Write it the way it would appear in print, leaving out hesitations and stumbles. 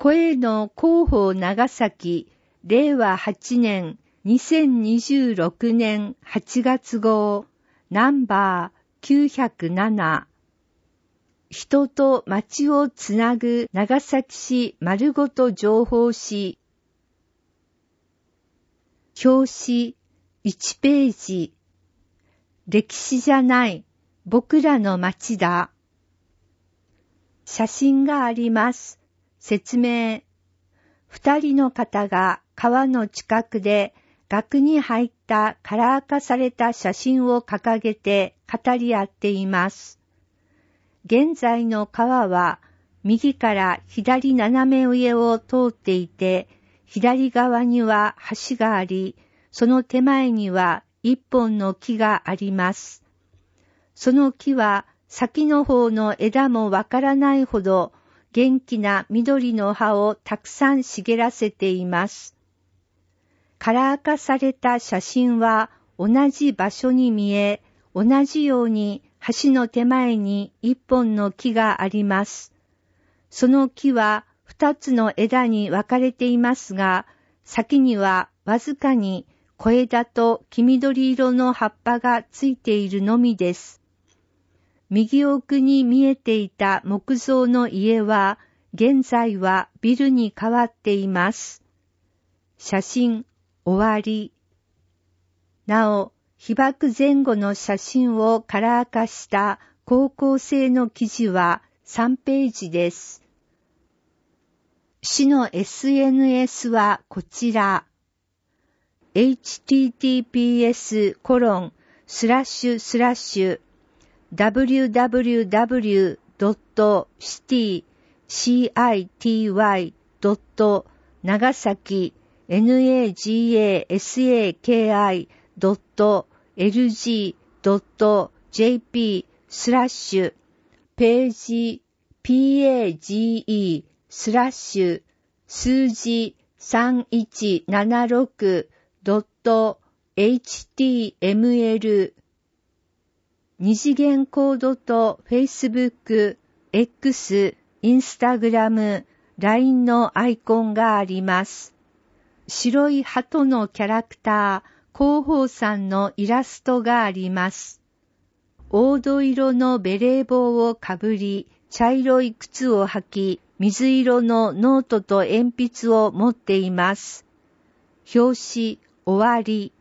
声の広報長崎、令和8年、2026年8月号、ナンバー907。人と町をつなぐ長崎市丸ごと情報誌。表紙1ページ。歴史じゃない僕らの町だ。写真があります。説明。二人の方が川の近くで額に入ったカラー化された写真を掲げて語り合っています。現在の川は右から左斜め上を通っていて、左側には橋があり、その手前には一本の木があります。その木は先の方の枝もわからないほど元気な緑の葉をたくさん茂らせています。カラー化された写真は同じ場所に見え、同じように橋の手前に一本の木があります。その木は二つの枝に分かれていますが、先にはわずかに小枝と黄緑色の葉っぱがついているのみです。右奥に見えていた木造の家は、現在はビルに変わっています。写真終わり。なお、被爆前後の写真をカラー化した高校生の記事は3ページです。市の SNS はこちら。www.city-nagasaki.lg.jp ページ page 数字 3176.html 二次元コードと Facebook、X、Instagram、LINE のアイコンがあります。白い鳩のキャラクター、広報さんのイラストがあります。黄土色のベレー帽をかぶり、茶色い靴を履き、水色のノートと鉛筆を持っています。表紙終わり。